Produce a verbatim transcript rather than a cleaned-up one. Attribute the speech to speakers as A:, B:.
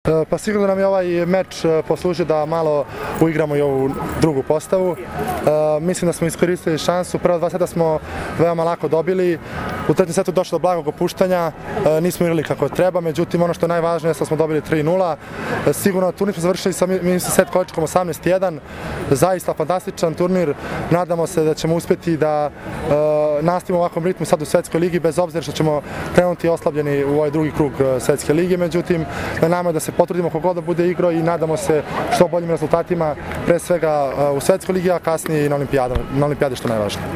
A: Pa sigurno nam je ovaj meč poslužio da malo uigramo i ovu drugu postavu. Mislim da smo iskoristili šansu, prva dva seta smo veoma lako dobili, u trećem setu došlo do blagog opuštanja, nismo igrali kako treba, međutim ono što je najvažnije je da smo dobili tri nula. Sigurno turnir smo završili sa mislim set količkom osamnaest jedan, zaista fantastičan turnir, nadamo se da ćemo uspjeti da nastavimo u ovakvom ritmu sad u Svetskoj ligi, bez obzira što ćemo krenuti oslabljeni u ovaj drugi krug Svetske lige, međutim na nama je da se potrudimo kogod da bude igrao i nadamo se što boljim rezultatima, pre svega u Svetskoj ligi, a kasnije i na olimpijadi, što je najvažnije.